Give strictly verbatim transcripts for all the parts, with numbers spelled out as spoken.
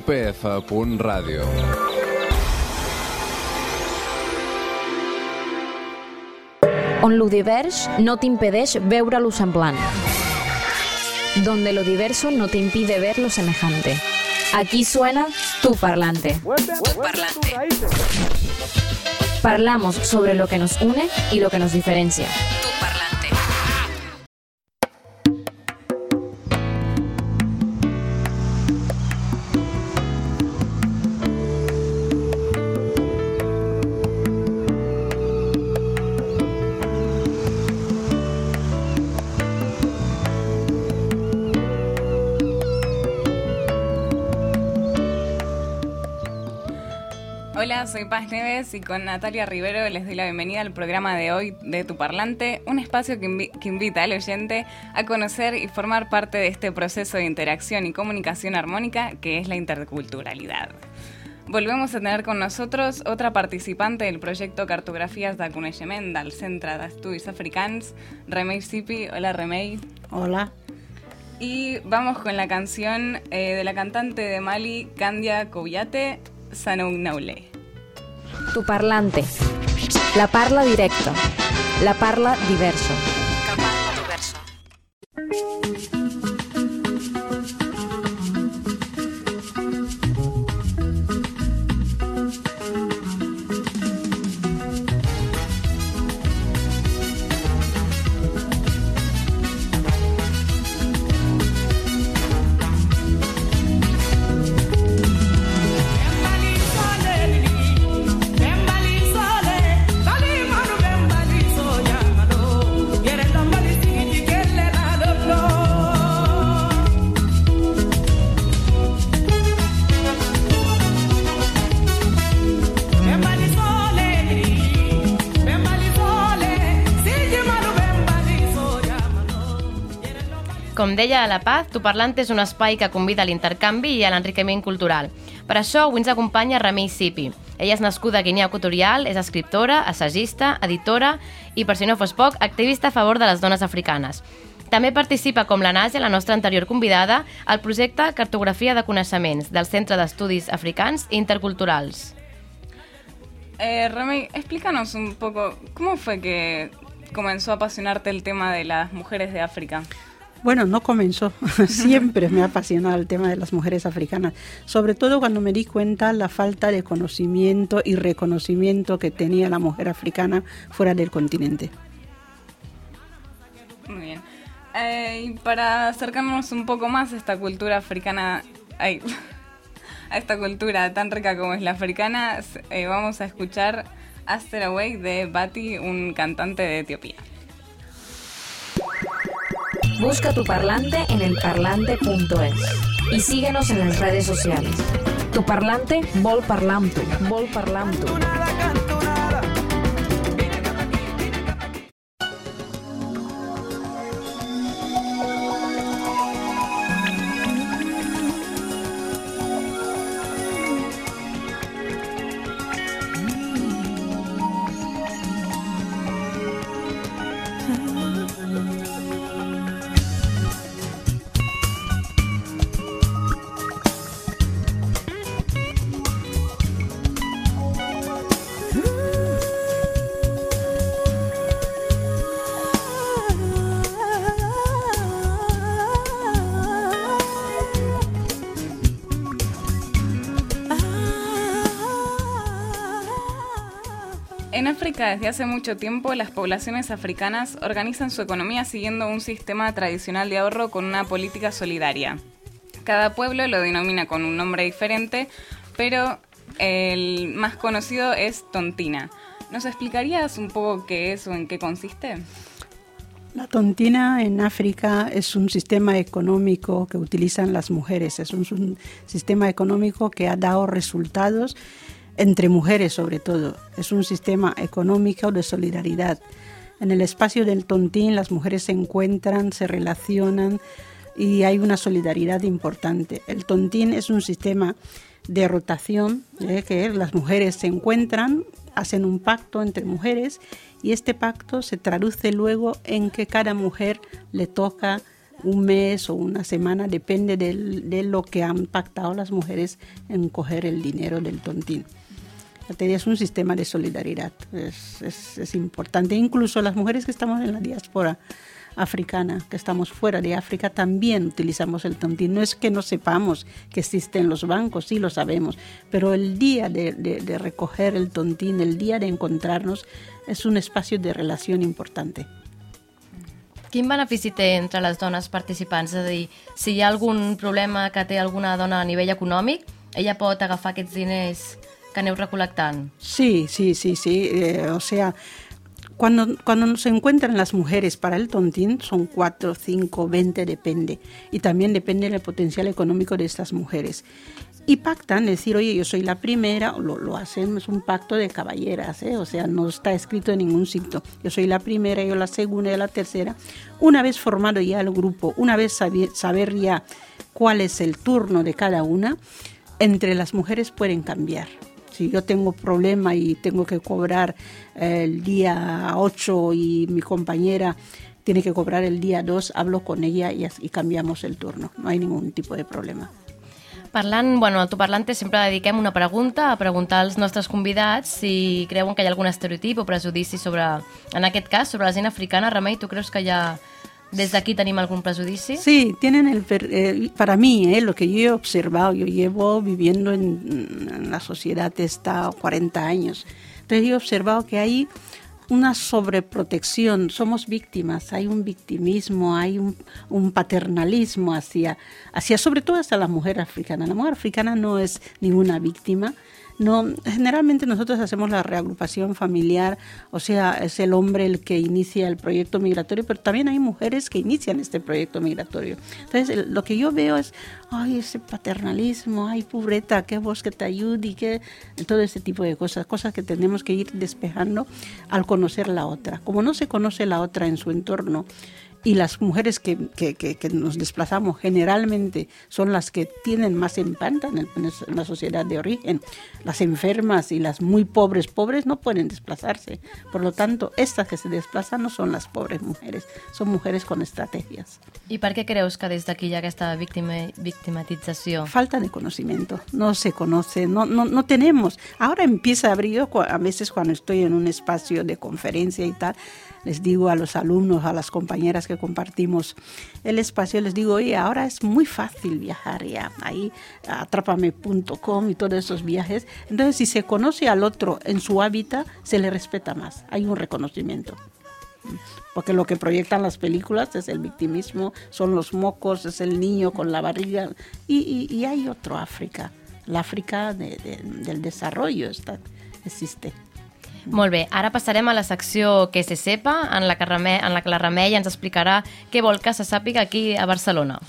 P F punt ràdio. On lo divers no t'impedeix veure lo semblant. Donde lo diverso no te impide ver lo semejante. Aquí suena Tu Parlante. Tu Parlante. Parlamos sobre lo que nos une y lo que nos diferencia. Tu Parlante. Hola, soy Paz Neves y con Natalia Rivero les doy la bienvenida al programa de hoy de Tu Parlante, un espacio que, invi- que invita al oyente a conocer y formar parte de este proceso de interacción y comunicación armónica que es la interculturalidad. Volvemos a tener con nosotros otra participante del proyecto Cartografías de Coneixement del Centre d'Estudis Africans, Remei Sipi. Hola, Remei. Hola. Y vamos con la canción eh, de la cantante de Mali, Kandia Kouyaté, Sanougnaoulé. Tu Parlante. La parla directa. La parla diverso. La parla diverso. Com deia la Paz, Tu Parlante és un espai que convida a l'intercanvi i a l'enriquiment cultural. Per això avui ens acompanya Remei Sipi. Ella és nascuda a Guinea Equatorial, és escriptora, assagista, editora i, per si no fos poc, activista a favor de les dones africanes. També participa, com la Nàsia, la nostra anterior convidada, al projecte Cartografía de Coneixements del Centre d'Estudis Africans i Interculturals. Eh, Remei, explícanos un poco, ¿cómo fue que comenzó a apasionarte el tema de las mujeres de África? Bueno, no comenzó, siempre me ha apasionado el tema de las mujeres africanas, sobre todo cuando me di cuenta la falta de conocimiento y reconocimiento que tenía la mujer africana fuera del continente. Muy bien. Eh, y para acercarnos un poco más a esta cultura africana, ay, a esta cultura tan rica como es la africana, eh, vamos a escuchar Aster Away de Bati, un cantante de Etiopía. Busca Tu Parlante en el parlante punto es y síguenos en las redes sociales. Tu Parlante vol parlar amb tu, vol parlar amb tu. En África, desde hace mucho tiempo, las poblaciones africanas organizan su economía siguiendo un sistema tradicional de ahorro con una política solidaria. Cada pueblo lo denomina con un nombre diferente, pero el más conocido es Tontina. ¿Nos explicarías un poco qué es o en qué consiste? La tontina en África es un sistema económico que utilizan las mujeres, es un, un sistema económico que ha dado resultados entre mujeres sobre todo. Es un sistema económico de solidaridad. En el espacio del tontín las mujeres se encuentran, se relacionan y hay una solidaridad importante. El tontín es un sistema de rotación, ¿eh? que las mujeres se encuentran, hacen un pacto entre mujeres y este pacto se traduce luego en que cada mujer le toca un mes o una semana, depende del, de lo que han pactado las mujeres en coger el dinero del tontín. Es un sistema de solidaridad, es, es, es importante. Incluso las mujeres que estamos en la diáspora africana, que estamos fuera de África, también utilizamos el tontín. No es que no sepamos que existen los bancos, sí lo sabemos, pero el día de, de, de recoger el tontín, el día de encontrarnos, es un espacio de relación importante. Quin benefici té entre les dones participants? És a dir, si hi ha algun problema que té alguna dona a nivell econòmic, ella pot agafar aquests diners que aneu recolectant. Sí, sí, sí, sí. Eh, o sea, cuando, cuando se encuentran las mujeres para el tontín, son cuatro, cinco, veinte, depende. Y también depende del potencial económico de estas mujeres. Y pactan, decir, oye, yo soy la primera, lo, lo hacen, es un pacto de caballeras, ¿eh? O sea, no está escrito en ningún sitio. Yo soy la primera, yo la segunda, yo la tercera. Una vez formado ya el grupo, una vez saber, saber ya cuál es el turno de cada una, entre las mujeres pueden cambiar. Si yo tengo problema y tengo que cobrar el día ocho y mi compañera tiene que cobrar el día dos, hablo con ella y, y cambiamos el turno. No hay ningún tipo de problema. Parlant, bueno, al Tu Parlante sempre dediquem una pregunta a preguntar als nostres convidats si creuen que hi ha algun estereotip o prejudici sobre, en aquest cas, sobre la gent africana. Remei, tu creus que hi ha... ¿Desde aquí tenemos algún prejudicio? Sí, tienen el, eh, para mí, eh, lo que yo he observado, yo llevo viviendo en, en la sociedad esta cuarenta años, entonces yo he observado que hay una sobreprotección, somos víctimas, hay un victimismo, hay un, un paternalismo hacia, hacia, sobre todo hacia la mujer africana. La mujer africana no es ninguna víctima. No, generalmente nosotros hacemos la reagrupación familiar, o sea, es el hombre el que inicia el proyecto migratorio, pero también hay mujeres que inician este proyecto migratorio. Entonces, el, lo que yo veo es, ay, ese paternalismo, ay, pobreta, qué vos que te ayude, y que todo ese tipo de cosas, cosas que tenemos que ir despejando al conocer la otra. Como no se conoce la otra en su entorno, y las mujeres que, que, que, que nos desplazamos generalmente son las que tienen más empanta en, el, en la sociedad de origen. Las enfermas y las muy pobres pobres no pueden desplazarse. Por lo tanto, estas que se desplazan no son las pobres mujeres, son mujeres con estrategias. ¿Y per què creus que des d'aquí hi ha aquesta victima, victimatització? Falta de conocimiento, no se conoce, no, no, no tenemos. Ahora empieza a abrir, yo a veces cuando estoy en un espacio de conferencia y tal, les digo a los alumnos, a las compañeras que compartimos el espacio, les digo, oye, ahora es muy fácil viajar ya, ahí atrápame punto com y todos esos viajes. Entonces, si se conoce al otro en su hábitat, se le respeta más, hay un reconocimiento. Porque lo que proyectan las películas es el victimismo, son los mocos, es el niño con la barriga, y, y, y hay otro África, la África de, de, del desarrollo está, existe. Molt bé, ara passarem a la secció Que se sepa, en la que, Remei, en la, que la Remei ens explicarà què vol que se sàpiga aquí a Barcelona.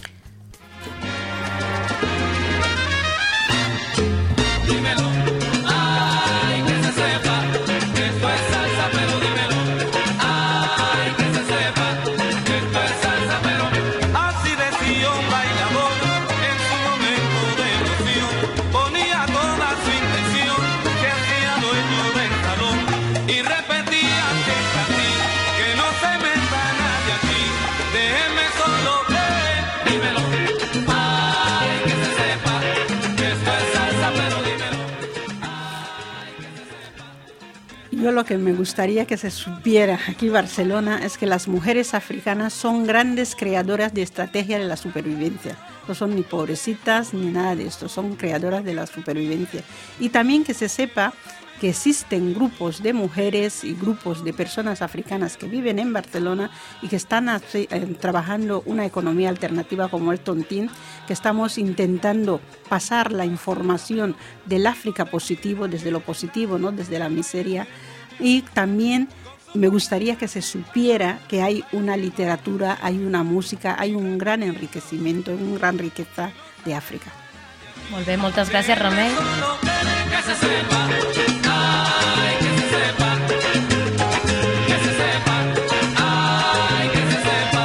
Yo lo que me gustaría que se supiera aquí en Barcelona es que las mujeres africanas son grandes creadoras de estrategia de la supervivencia. No son ni pobrecitas ni nada de esto, son creadoras de la supervivencia. Y también que se sepa que existen grupos de mujeres y grupos de personas africanas que viven en Barcelona y que están hace, eh, trabajando una economía alternativa como el tontín, que estamos intentando pasar la información del África positivo, desde lo positivo, ¿no? Desde la miseria. Y también me gustaría que se supiera que hay una literatura, hay una música, hay un gran enriquecimiento, una gran riqueza de África. Molt bé, moltes gràcies, Remei. Que se sepa, ay, que se sepa, que se sepa, ay, que se sepa.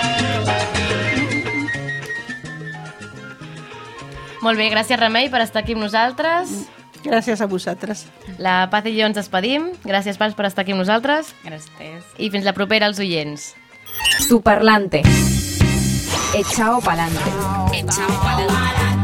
Molt bé, gràcies, Remei, per estar aquí amb nosaltres. Gràcies a vosaltres. La Paz i jo ens despedim. Gràcies, Paz, per estar aquí amb nosaltres. Gràcies. I fins la propera als oients. Tu Parlante. Echao pa'lante. Echao pa'lante.